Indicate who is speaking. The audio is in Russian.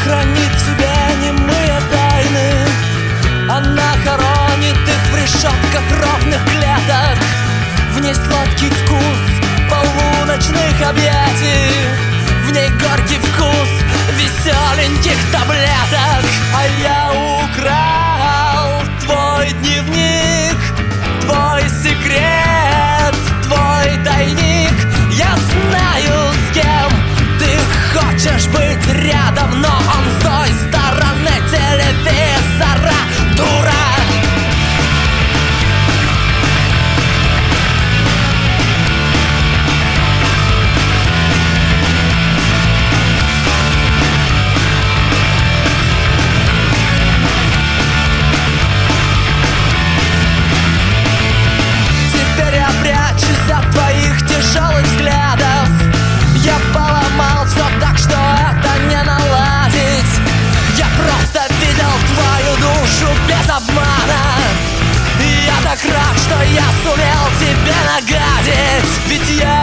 Speaker 1: хранит в себе немые тайны. Она хоронит их в решетках ровных клеток. В ней сладкий вкус полуночных объятий, в ней горький вкус веселеньких таблеток. А я украл твой дневник, твой секрет, твой тайник. Я знаю, с кем ты хочешь быть рядом, но он с той стороны телевизора, дура. От твоих тяжелых взглядов я поломал все так, что это не наладить. Я просто видел твою душу без обмана. Я так рад, что я сумел тебе нагадить. Ведь я